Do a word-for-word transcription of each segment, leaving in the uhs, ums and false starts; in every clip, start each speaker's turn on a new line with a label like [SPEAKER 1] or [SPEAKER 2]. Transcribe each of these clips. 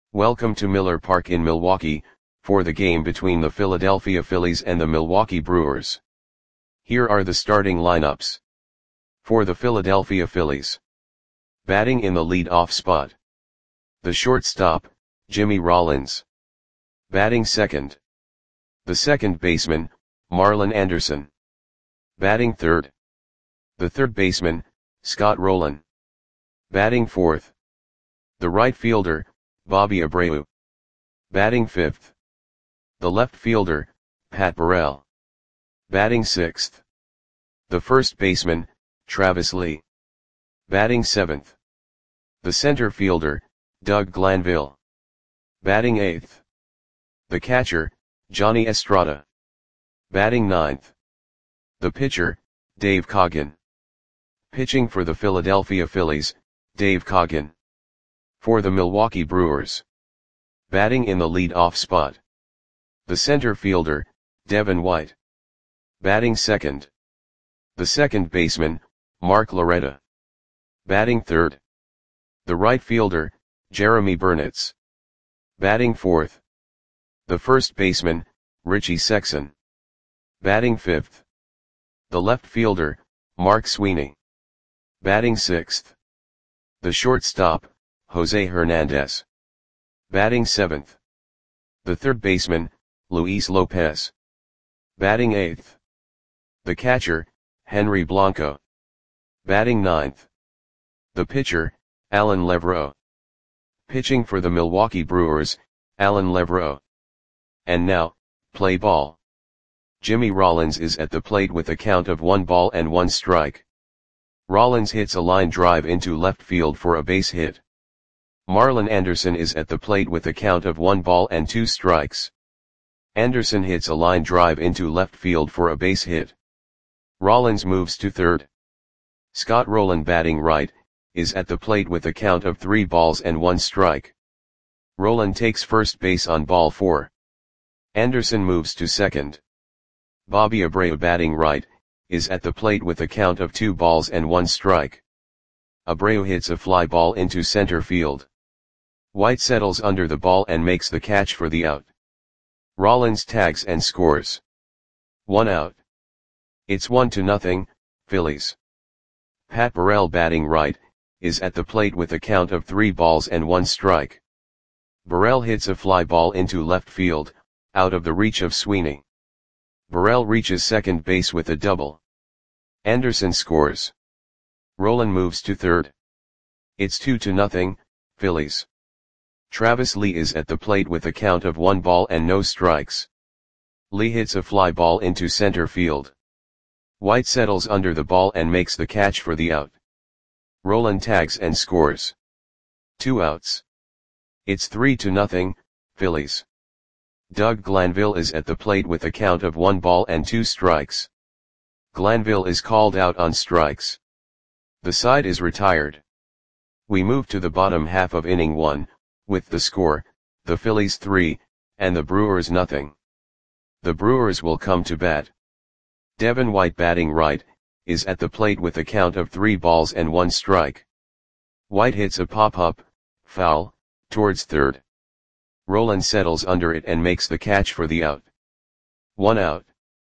[SPEAKER 1] Welcome to Miller Park in Milwaukee, for the game between the Philadelphia Phillies and the Milwaukee Brewers. Here are the starting lineups. For the Philadelphia Phillies. Batting in the lead-off spot. The shortstop, Jimmy Rollins. Batting second. The second baseman, Marlon Anderson. Batting third. The third baseman, Scott Rolen. Batting fourth. The right fielder, Bobby Abreu. Batting fifth. The left fielder, Pat Burrell. Batting sixth. The first baseman, Travis Lee. Batting seventh. The center fielder, Doug Glanville. Batting eighth. The catcher, Johnny Estrada. Batting ninth. The pitcher, Dave Coggin. Pitching for the Philadelphia Phillies, Dave Coggin. For the Milwaukee Brewers. Batting in the lead-off spot. The center fielder, Devin White. Batting second. The second baseman, Mark Loretta. Batting third. The right fielder, Jeremy Burnitz. Batting fourth. The first baseman, Richie Sexson. Batting fifth. The left fielder, Mark Sweeney. Batting sixth. The shortstop, Jose Hernandez. Batting seventh. The third baseman, Luis Lopez. Batting eighth. The catcher, Henry Blanco. Batting ninth. The pitcher, Alan Levroe. Pitching for the Milwaukee Brewers, Alan Levroe. And now, play ball. Jimmy Rollins is at the plate with a count of one ball and one strike. Rollins hits a line drive into left field for a base hit. Marlon Anderson is at the plate with a count of one ball and two strikes. Anderson hits a line drive into left field for a base hit. Rollins moves to third. Scott Rolen, batting right, is at the plate with a count of three balls and one strike. Rolen takes first base on ball four. Anderson moves to second. Bobby Abreu, batting right, is at the plate with a count of two balls and one strike. Abreu hits a fly ball into center field. White settles under the ball and makes the catch for the out. Rollins tags and scores. One out. It's one to nothing, Phillies. Pat Burrell, batting right, is at the plate with a count of three balls and one strike. Burrell hits a fly ball into left field, out of the reach of Sweeney. Burrell reaches second base with a double. Anderson scores. Rolen moves to third. It's two to nothing, Phillies. Travis Lee is at the plate with a count of one ball and no strikes. Lee hits a fly ball into center field. White settles under the ball and makes the catch for the out. Rolen tags and scores. Two outs. It's three to nothing, Phillies. Doug Glanville is at the plate with a count of one ball and two strikes. Glanville is called out on strikes. The side is retired. We move to the bottom half of inning one, with the score, the Phillies three, and the Brewers nothing. The Brewers will come to bat. Devin White, batting right, is at the plate with a count of three balls and one strike. White hits a pop-up, foul, towards third. Rolen settles under it and makes the catch for the out. One out.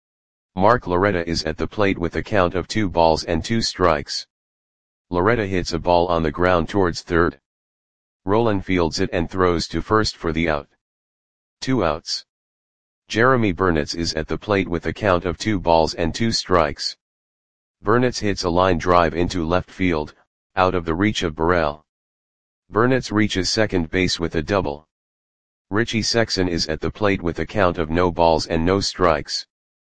[SPEAKER 1] Mark Loretta is at the plate with a count of two balls and two strikes. Loretta hits a ball on the ground towards third. Rolen fields it and throws to first for the out. Two outs. Jeremy Burnitz is at the plate with a count of two balls and two strikes. Burnitz hits a line drive into left field, out of the reach of Burrell. Burnitz reaches second base with a double. Richie Sexson is at the plate with a count of no balls and no strikes.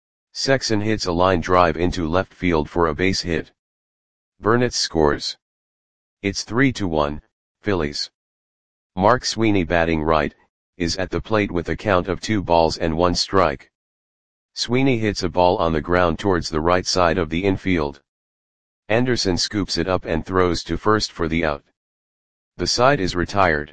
[SPEAKER 1] Sexson hits a line drive into left field for a base hit. Burnitz scores. It's three to one, Phillies. Mark Sweeney, batting right, is at the plate with a count of two balls and one strike. Sweeney hits a ball on the ground towards the right side of the infield. Anderson scoops it up and throws to first for the out. The side is retired.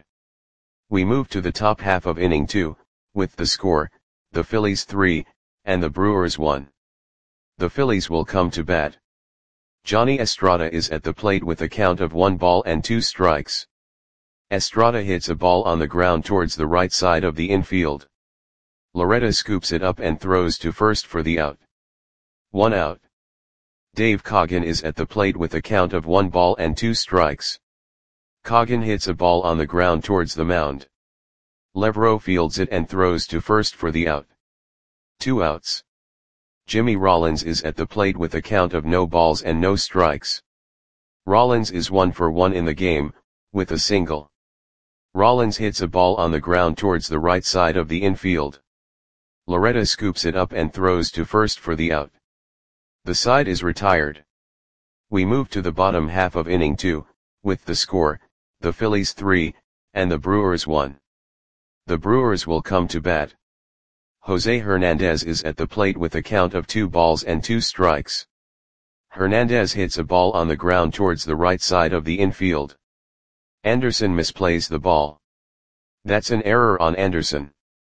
[SPEAKER 1] We move to the top half of inning two, with the score, the Phillies three, and the Brewers one. The Phillies will come to bat. Johnny Estrada is at the plate with a count of one ball and two strikes. Estrada hits a ball on the ground towards the right side of the infield. Loretta scoops it up and throws to first for the out. One out. Dave Coggin is at the plate with a count of one ball and two strikes. Coggin hits a ball on the ground towards the mound. Levrow fields it and throws to first for the out. Two outs. Jimmy Rollins is at the plate with a count of no balls and no strikes. Rollins is one for one in the game, with a single. Rollins hits a ball on the ground towards the right side of the infield. Loretta scoops it up and throws to first for the out. The side is retired. We move to the bottom half of inning two, with the score, the Phillies three, and the Brewers one. The Brewers will come to bat. Jose Hernandez is at the plate with a count of two balls and two strikes. Hernandez hits a ball on the ground towards the right side of the infield. Anderson misplays the ball. That's an error on Anderson.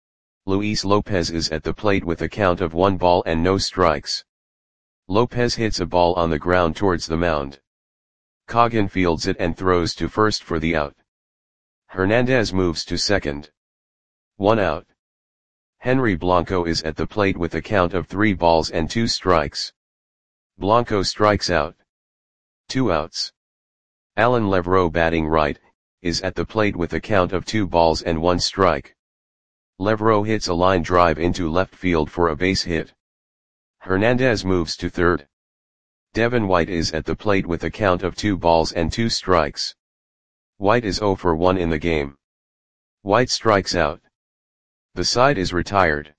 [SPEAKER 1] Luis Lopez is at the plate with a count of one ball and no strikes. Lopez hits a ball on the ground towards the mound. Coggin fields it and throws to first for the out. Hernandez moves to second. One out. Henry Blanco is at the plate with a count of three balls and two strikes. Blanco strikes out. Two outs. Alan Levrow, batting right, is at the plate with a count of two balls and one strike. Levrow hits a line drive into left field for a base hit. Hernandez moves to third. Devin White is at the plate with a count of two balls and two strikes. White is zero for one in the game. White strikes out. The side is retired.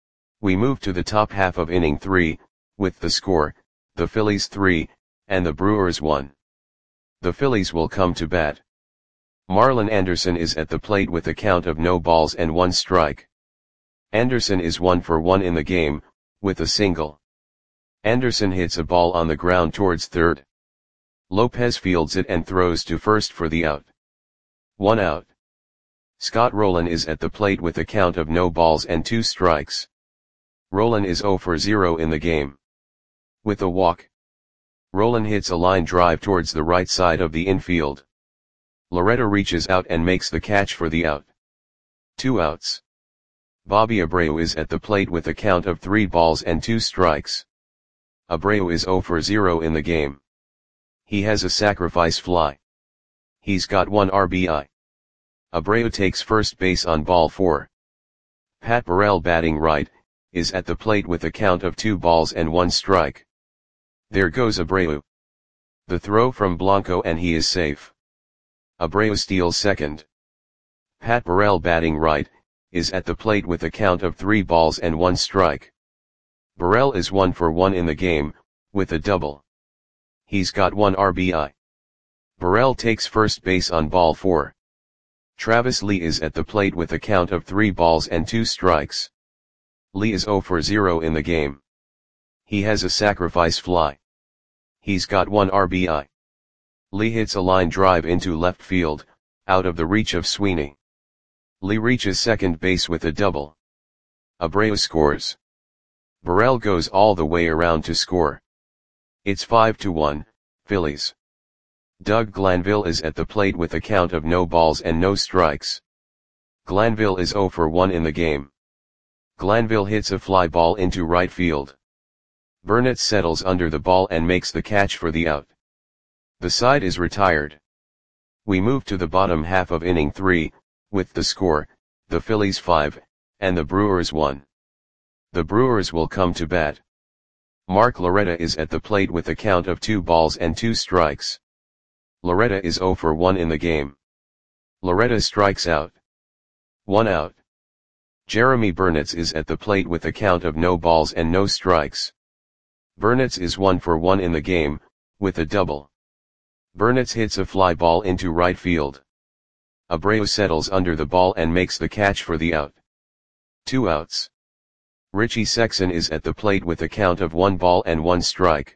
[SPEAKER 1] We move to the top half of inning three, with the score, the Phillies three, and the Brewers one. The Phillies will come to bat. Marlon Anderson is at the plate with a count of no balls and one strike. Anderson is one for one in the game, with a single. Anderson hits a ball on the ground towards third. Lopez fields it and throws to first for the out. One out. Scott Rowland is at the plate with a count of no balls and two strikes. Rowland is zero for zero in the game. With a walk. Rowland hits a line drive towards the right side of the infield. Loretta reaches out and makes the catch for the out. Two outs. Bobby Abreu is at the plate with a count of three balls and two strikes. Abreu is zero for zero in the game. He has a sacrifice fly. He's got one R B I. Abreu takes first base on ball four. Pat Burrell, batting right, is at the plate with a count of two balls and one strike. There goes Abreu. The throw from Blanco and he is safe. Abreu steals second. Pat Burrell, batting right, is at the plate with a count of three balls and one strike. Burrell is one for one in the game, with a double. He's got one R B I. Burrell takes first base on ball four. Travis Lee is at the plate with a count of three balls and two strikes. Lee is zero for zero in the game. He has a sacrifice fly. He's got one R B I. Lee hits a line drive into left field, out of the reach of Sweeney. Lee reaches second base with a double. Abreu scores. Burrell goes all the way around to score. It's five to one, Phillies. Doug Glanville is at the plate with a count of no balls and no strikes. Glanville is zero for one in the game. Glanville hits a fly ball into right field. Burnett settles under the ball and makes the catch for the out. The side is retired. We move to the bottom half of inning three, with the score, the Phillies five, and the Brewers one. The Brewers will come to bat. Mark Loretta is at the plate with a count of two balls and two strikes. Loretta is zero for one in the game. Loretta strikes out. One out. Jeremy Burnett is at the plate with a count of no balls and no strikes. Burnett is one for one in the game, with a double. Burnett hits a fly ball into right field. Abreu settles under the ball and makes the catch for the out. Two outs. Richie Sexson is at the plate with a count of one ball and one strike.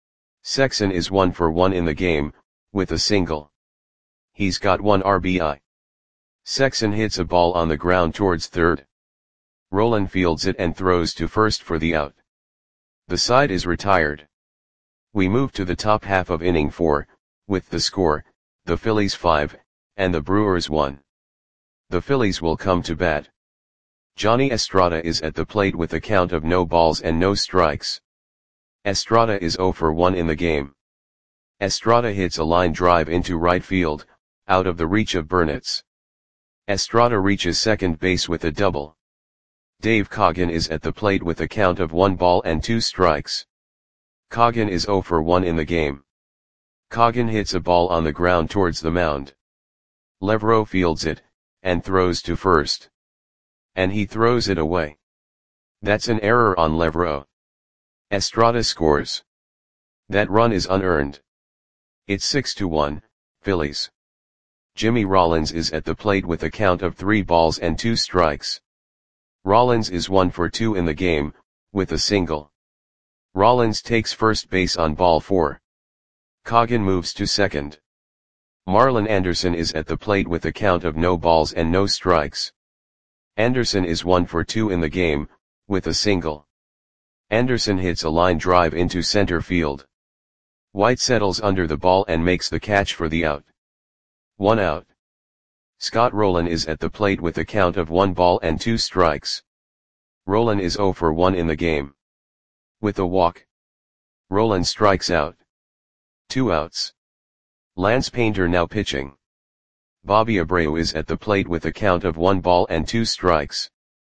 [SPEAKER 1] Sexson is one for one in the game, with a single. He's got one R B I. Sexson hits a ball on the ground towards third. Rowland fields it and throws to first for the out. The side is retired. We move to the top half of inning four, with the score, the Phillies five, and the Brewers one. The Phillies will come to bat. Johnny Estrada is at the plate with a count of no balls and no strikes. Estrada is oh for one in the game. Estrada hits a line drive into right field, out of the reach of Burnitz. Estrada reaches second base with a double. Dave Coggin is at the plate with a count of one ball and two strikes. Coggin is oh for one in the game. Coggin hits a ball on the ground towards the mound. Levero fields it, and throws to first. And he throws it away. That's an error on Levero. Estrada scores. That run is unearned. It's six to one, Phillies. Jimmy Rollins is at the plate with a count of three balls and two strikes. Rollins is one for two in the game, with a single. Rollins takes first base on ball four. Coggin moves to second. Marlon Anderson is at the plate with a count of no balls and no strikes. Anderson is one for two in the game, with a single. Anderson hits a line drive into center field. White settles under the ball and makes the catch for the out. One out. Scott Rolen is at the plate with a count of one ball and two strikes. Rolen is oh for one in the game. With a walk. Rolen strikes out. Two outs. Lance Painter now pitching. Bobby Abreu is at the plate with a count of one ball and two strikes.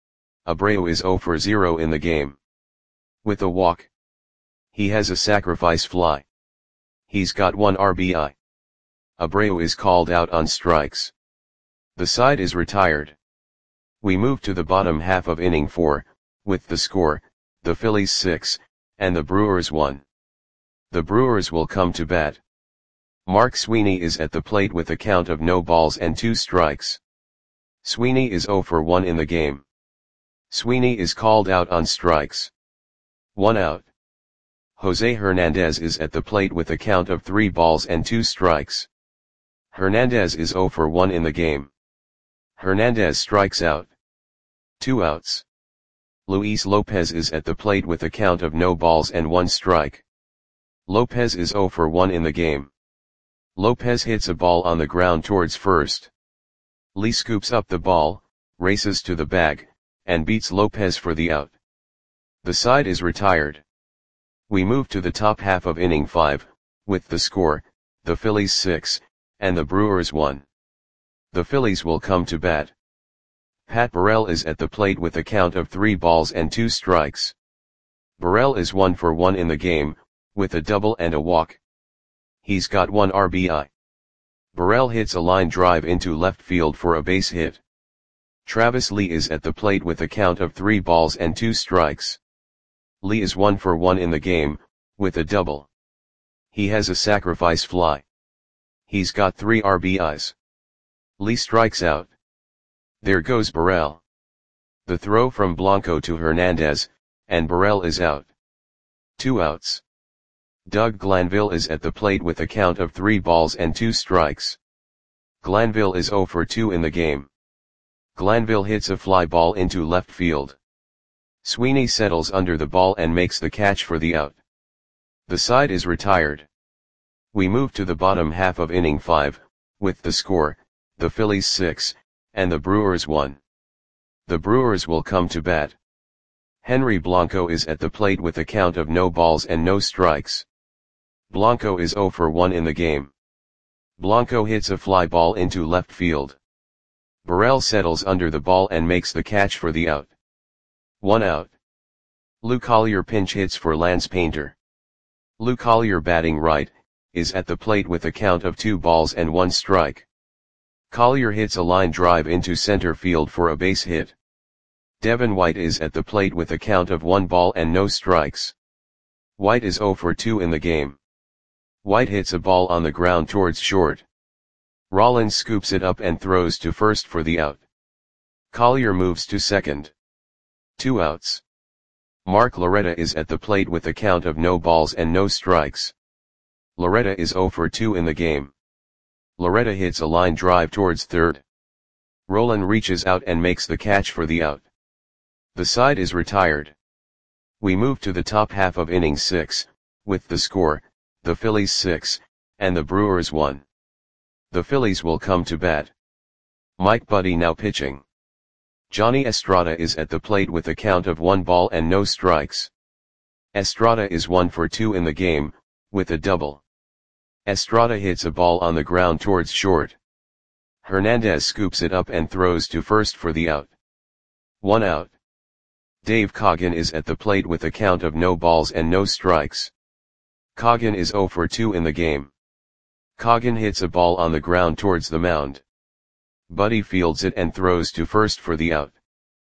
[SPEAKER 1] Abreu is oh for zero in the game. With a walk. He has a sacrifice fly. He's got one R B I. Abreu is called out on strikes. The side is retired. We move to the bottom half of inning four, with the score, the Phillies six, and the Brewers one. The Brewers will come to bat. Mark Sweeney is at the plate with a count of no balls and two strikes. Sweeney is oh for one in the game. Sweeney is called out on strikes. One out. Jose Hernandez is at the plate with a count of three balls and two strikes. Hernandez is oh for one in the game. Hernandez strikes out. Two outs. Luis Lopez is at the plate with a count of no balls and one strike. Lopez is oh for one in the game. Lopez hits a ball on the ground towards first. Lee scoops up the ball, races to the bag, and beats Lopez for the out. The side is retired. We move to the top half of inning five, with the score, the Phillies six, and the Brewers one. The Phillies will come to bat. Pat Burrell is at the plate with a count of three balls and two strikes. Burrell is one for one in the game, with a double and a walk. He's got one R B I. Burrell hits a line drive into left field for a base hit. Travis Lee is at the plate with a count of three balls and two strikes. Lee is one for one in the game, with a double. He has a sacrifice fly. He's got three R B Is. Lee strikes out. There goes Burrell. The throw from Blanco to Hernandez, and Burrell is out. Two outs. Doug Glanville is at the plate with a count of three balls and two strikes. Glanville is oh for two in the game. Glanville hits a fly ball into left field. Sweeney settles under the ball and makes the catch for the out. The side is retired. We move to the bottom half of inning five, with the score, the Phillies six, and the Brewers one. The Brewers will come to bat. Henry Blanco is at the plate with a count of no balls and no strikes. Blanco is oh for one in the game. Blanco hits a fly ball into left field. Burrell settles under the ball and makes the catch for the out. One out. Lou Collier pinch hits for Lance Painter. Lou Collier, batting right, is at the plate with a count of two balls and one strike. Collier hits a line drive into center field for a base hit. Devin White is at the plate with a count of one ball and no strikes. White is oh for two in the game. White hits a ball on the ground towards short. Rollins scoops it up and throws to first for the out. Collier moves to second. Two outs. Mark Loretta is at the plate with a count of no balls and no strikes. Loretta is oh for two in the game. Loretta hits a line drive towards third. Rolen reaches out and makes the catch for the out. The side is retired. We move to the top half of inning six, with the score, the Phillies six, and the Brewers one. The Phillies will come to bat. Mike Buddie now pitching. Johnny Estrada is at the plate with a count of one ball and no strikes. Estrada is one for two in the game, with a double. Estrada hits a ball on the ground towards short. Hernandez scoops it up and throws to first for the out. One out. Dave Coggin is at the plate with a count of no balls and no strikes. Coggin is zero for two in the game. Coggin hits a ball on the ground towards the mound. Buddie fields it and throws to first for the out.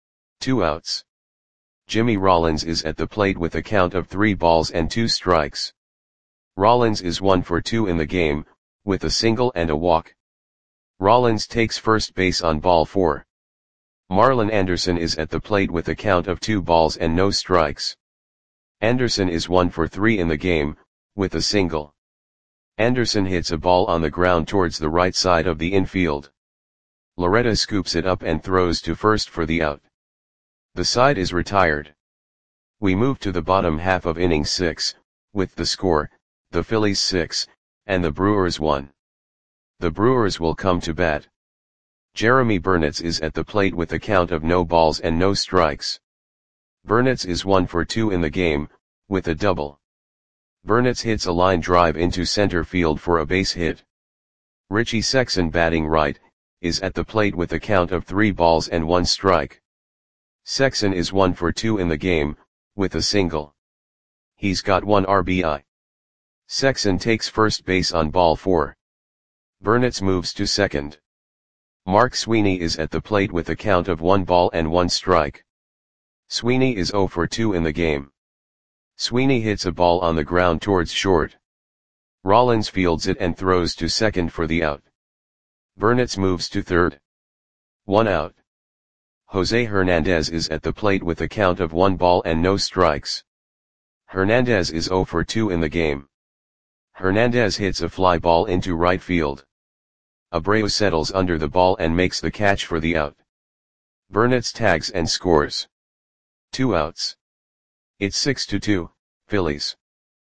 [SPEAKER 1] Two outs. Jimmy Rollins is at the plate with a count of three balls and two strikes. Rollins is one for two in the game, with a single and a walk. Rollins takes first base on ball four. Marlon Anderson is at the plate with a count of two balls and no strikes. Anderson is one for three in the game, with a single. Anderson hits a ball on the ground towards the right side of the infield. Loretta scoops it up and throws to first for the out. The side is retired. We move to the bottom half of inning six, with the score, the Phillies six, and the Brewers one. The Brewers will come to bat. Jeremy Burnitz is at the plate with a count of no balls and no strikes. Burnitz is one for two in the game, with a double. Burnitz hits a line drive into center field for a base hit. Richie Sexson, batting right, is at the plate with a count of three balls and one strike. Sexson is one for two in the game, with a single. He's got one R B I. Sexson takes first base on ball four. Burnitz moves to second. Mark Sweeney is at the plate with a count of one ball and one strike. Sweeney is zero for two in the game. Sweeney hits a ball on the ground towards short. Rollins fields it and throws to second for the out. Burnitz moves to third. One out. Jose Hernandez is at the plate with a count of one ball and no strikes. Hernandez is zero for two in the game. Hernandez hits a fly ball into right field. Abreu settles under the ball and makes the catch for the out. Burnitz tags and scores. Two outs. It's six to two, Phillies.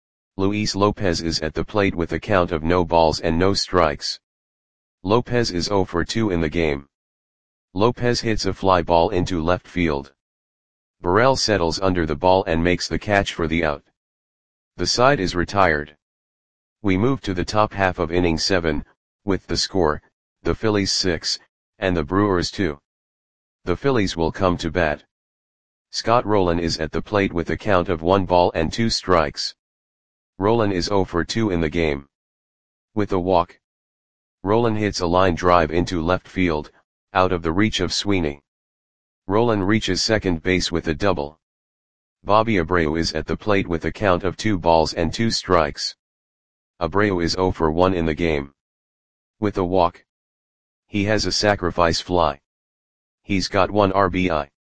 [SPEAKER 1] Luis Lopez is at the plate with a count of no balls and no strikes. Lopez is zero for two in the game. Lopez hits a fly ball into left field. Burrell settles under the ball and makes the catch for the out. The side is retired. We move to the top half of inning seven, with the score, the Phillies six, and the Brewers two. The Phillies will come to bat. Scott Rolen is at the plate with a count of one ball and two strikes. Rolen is zero for two in the game. With a walk. Rolen hits a line drive into left field, out of the reach of Sweeney. Rolen reaches second base with a double. Bobby Abreu is at the plate with a count of two balls and two strikes. Abreu is zero for one in the game. With a walk. He has a sacrifice fly. He's got one R B I.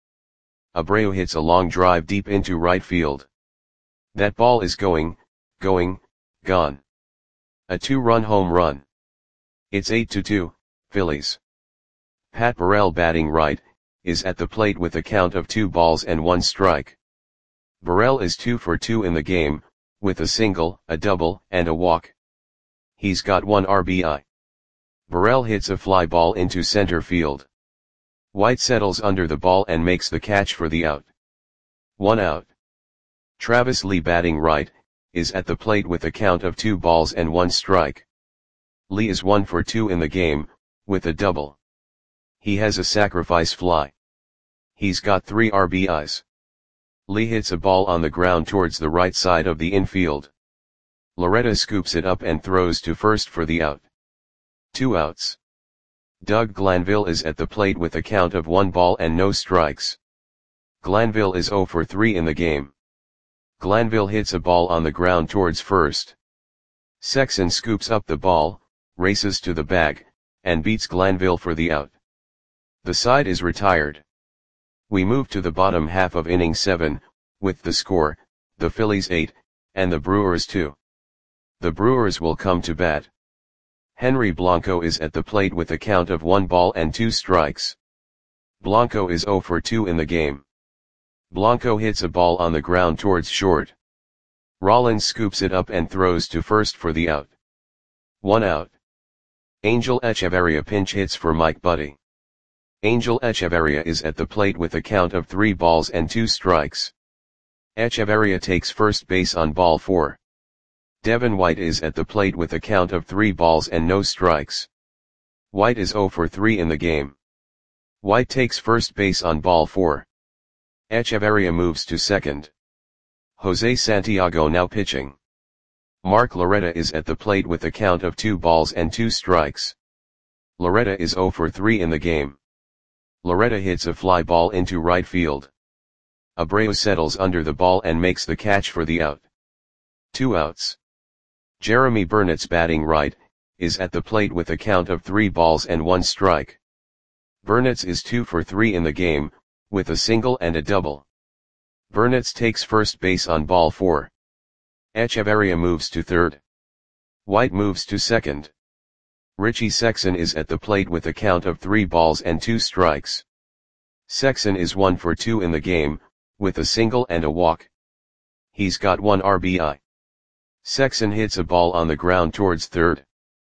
[SPEAKER 1] Abreu hits a long drive deep into right field. That ball is going, going, gone. A two-run home run. It's eight to two, Phillies. Pat Burrell, batting right, is at the plate with a count of two balls and one strike. Burrell is two for two in the game, with a single, a double, and a walk. He's got one R B I. Burrell hits a fly ball into center field. White settles under the ball and makes the catch for the out. One out. Travis Lee, batting right, is at the plate with a count of two balls and one strike. Lee is one for two in the game, with a double. He has a sacrifice fly. He's got three R B Is. Lee hits a ball on the ground towards the right side of the infield. Loretta scoops it up and throws to first for the out. Two outs. Doug Glanville is at the plate with a count of one ball and no strikes. Glanville is zero for three in the game. Glanville hits a ball on the ground towards first. Sexson scoops up the ball, races to the bag, and beats Glanville for the out. The side is retired. We move to the bottom half of inning seven, with the score, the Phillies eight, and the Brewers two. The Brewers will come to bat. Henry Blanco is at the plate with a count of one ball and two strikes. Blanco is zero for two in the game. Blanco hits a ball on the ground towards short. Rollins scoops it up and throws to first for the out. One out. Angel Echeverria pinch hits for Mike Buddie. Angel Echeverria is at the plate with a count of three balls and two strikes. Echeverria takes first base on ball four. Devin White is at the plate with a count of three balls and no strikes. White is zero for three in the game. White takes first base on ball four. Echeverria moves to second. Jose Santiago now pitching. Mark Loretta is at the plate with a count of two balls and two strikes. Loretta is zero for three in the game. Loretta hits a fly ball into right field. Abreu settles under the ball and makes the catch for the out. Two outs. Jeremy Burnett's batting right, is at the plate with a count of three balls and one strike. Burnetz is two for three in the game, with a single and a double. Burnetz takes first base on ball four. Echeverria moves to third. White moves to second. Richie Sexson is at the plate with a count of three balls and two strikes. Sexson is one for two in the game, with a single and a walk. He's got one R B I. Sexson hits a ball on the ground towards third.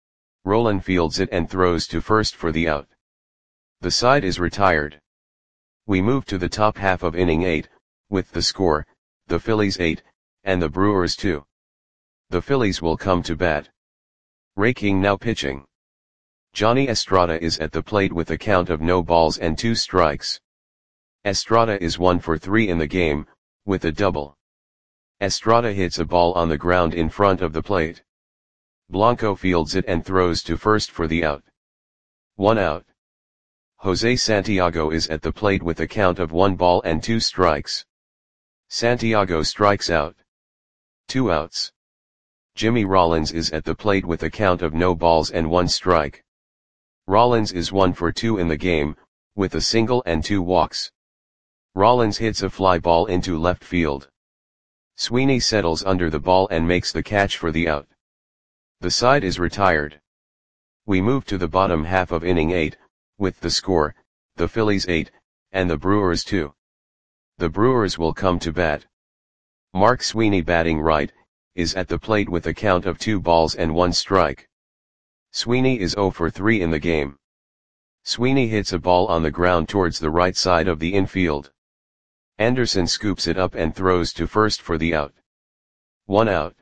[SPEAKER 1] Rolen fields it and throws to first for the out. The side is retired. We move to the top half of inning eight, with the score, the Phillies eight, and the Brewers two. The Phillies will come to bat. Ray King now pitching. Johnny Estrada is at the plate with a count of no balls and two strikes. Estrada is one for three in the game, with a double. Estrada hits a ball on the ground in front of the plate. Blanco fields it and throws to first for the out. One out. Jose Santiago is at the plate with a count of one ball and two strikes. Santiago strikes out. Two outs. Jimmy Rollins is at the plate with a count of no balls and one strike. Rollins is one for two in the game, with a single and two walks. Rollins hits a fly ball into left field. Sweeney settles under the ball and makes the catch for the out. The side is retired. We move to the bottom half of inning eight, with the score, the Phillies eight, and the Brewers two. The Brewers will come to bat. Mark Sweeney batting right, is at the plate with a count of two balls and one strike. Sweeney is zero for three in the game. Sweeney hits a ball on the ground towards the right side of the infield. Anderson scoops it up and throws to first for the out. One out.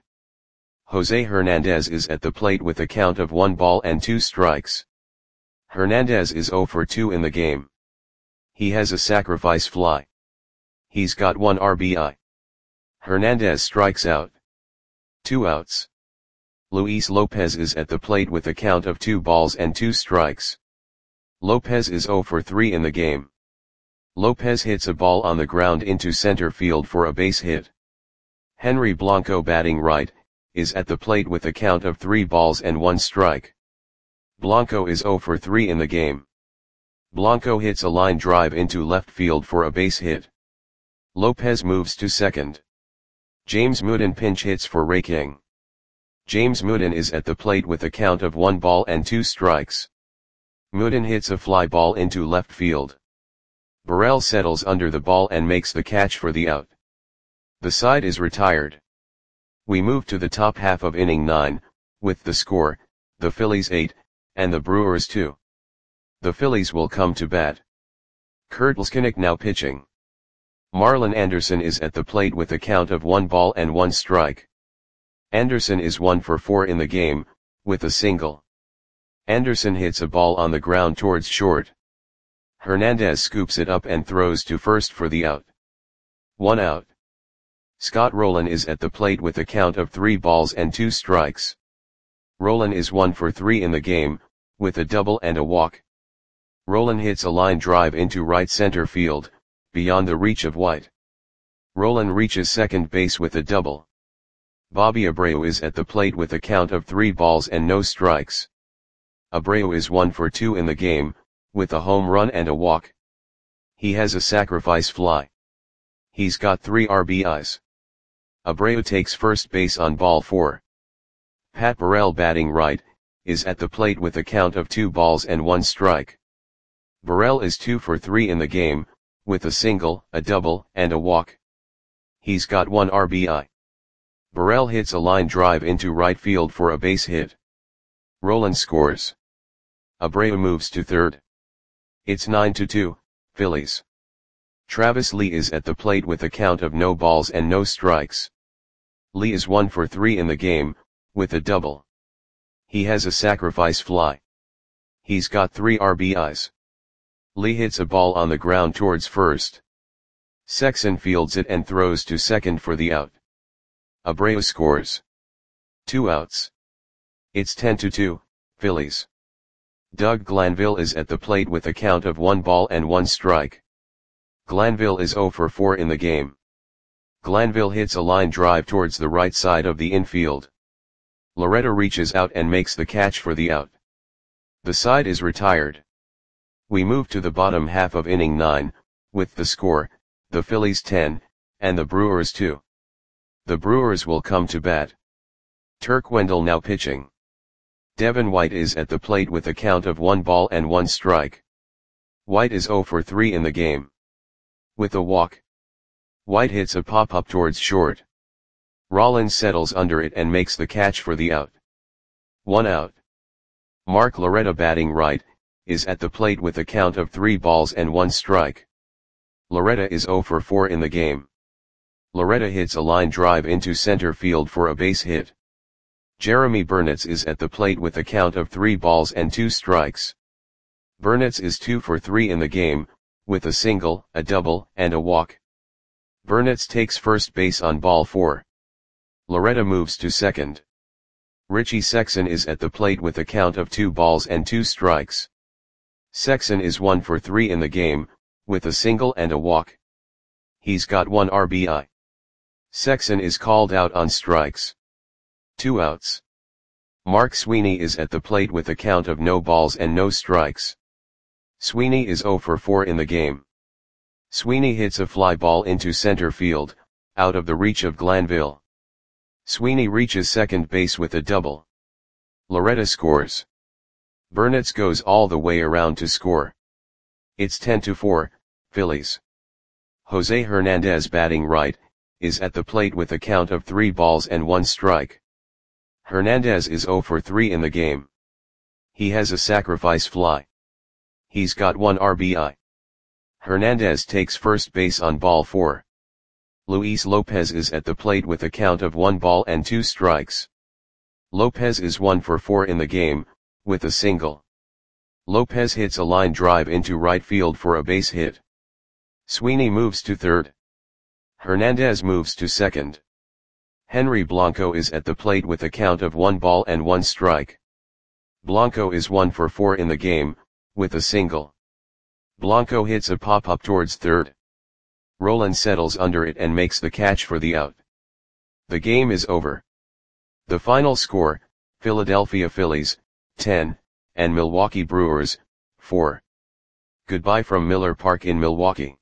[SPEAKER 1] Jose Hernandez is at the plate with a count of one ball and two strikes. Hernandez is zero for two in the game. He has a sacrifice fly. He's got one R B I. Hernandez strikes out. Two outs. Luis Lopez is at the plate with a count of two balls and two strikes. Lopez is zero for three in the game. Lopez hits a ball on the ground into center field for a base hit. Henry Blanco batting right, is at the plate with a count of three balls and one strike. Blanco is zero for three in the game. Blanco hits a line drive into left field for a base hit. Lopez moves to second. James Mooden pinch hits for Ray King. James Mooden is at the plate with a count of one ball and two strikes. Mooden hits a fly ball into left field. Burrell settles under the ball and makes the catch for the out. The side is retired. We move to the top half of inning nine, with the score, the Phillies eight, and the Brewers two. The Phillies will come to bat. Kurt Leskinick now pitching. Marlon Anderson is at the plate with a count of one ball and one strike. Anderson is one for four in the game, with a single. Anderson hits a ball on the ground towards short. Hernandez scoops it up and throws to first for the out. One out. Scott Rolen is at the plate with a count of three balls and two strikes. Rolen is one for three in the game, with a double and a walk. Rolen hits a line drive into right center field, beyond the reach of White. Rolen reaches second base with a double. Bobby Abreu is at the plate with a count of three balls and no strikes. Abreu is one for two in the game, with a home run and a walk. He has a sacrifice fly. He's got three R B Is. Abreu takes first base on ball four. Pat Burrell batting right, is at the plate with a count of two balls and one strike. Burrell is two for three in the game, with a single, a double, and a walk. He's got one R B I. Burrell hits a line drive into right field for a base hit. Rolen scores. Abreu moves to third. It's nine to two, Phillies. Travis Lee is at the plate with a count of no balls and no strikes. Lee is one for three in the game, with a double. He has a sacrifice fly. He's got three R B Is. Lee hits a ball on the ground towards first. Sexson fields it and throws to second for the out. Abreu scores. Two outs. It's ten to two, Phillies. Doug Glanville is at the plate with a count of one ball and one strike. Glanville is zero for four in the game. Glanville hits a line drive towards the right side of the infield. Loretta reaches out and makes the catch for the out. The side is retired. We move to the bottom half of inning nine, with the score, the Phillies ten, and the Brewers two. The Brewers will come to bat. Turk Wendell now pitching. Devin White is at the plate with a count of one ball and one strike. White is zero for three in the game. With a walk, White hits a pop-up towards short. Rollins settles under it and makes the catch for the out. One out. Mark Loretta, batting right, is at the plate with a count of three balls and one strike. Loretta is zero for four in the game. Loretta hits a line drive into center field for a base hit. Jeremy Burnitz is at the plate with a count of three balls and two strikes. Burnitz is two for three in the game, with a single, a double, and a walk. Burnitz takes first base on ball four. Loretta moves to second. Richie Sexson is at the plate with a count of two balls and two strikes. Sexson is one for three in the game, with a single and a walk. He's got one R B I. Sexson is called out on strikes. Two outs. Mark Sweeney is at the plate with a count of no balls and no strikes. Sweeney is zero for four in the game. Sweeney hits a fly ball into center field, out of the reach of Glanville. Sweeney reaches second base with a double. Loretta scores. Burnitz goes all the way around to score. It's ten to four, Phillies. Jose Hernandez, batting right, is at the plate with a count of three balls and one strike. Hernandez is zero for three in the game. He has a sacrifice fly. He's got one R B I. Hernandez takes first base on ball four. Luis Lopez is at the plate with a count of one ball and two strikes. Lopez is one for four in the game, with a single. Lopez hits a line drive into right field for a base hit. Sweeney moves to third. Hernandez moves to second. Henry Blanco is at the plate with a count of one ball and one strike. Blanco is one for four in the game, with a single. Blanco hits a pop-up towards third. Rollins settles under it and makes the catch for the out. The game is over. The final score, Philadelphia Phillies, ten, and Milwaukee Brewers, four. Goodbye from Miller Park in Milwaukee.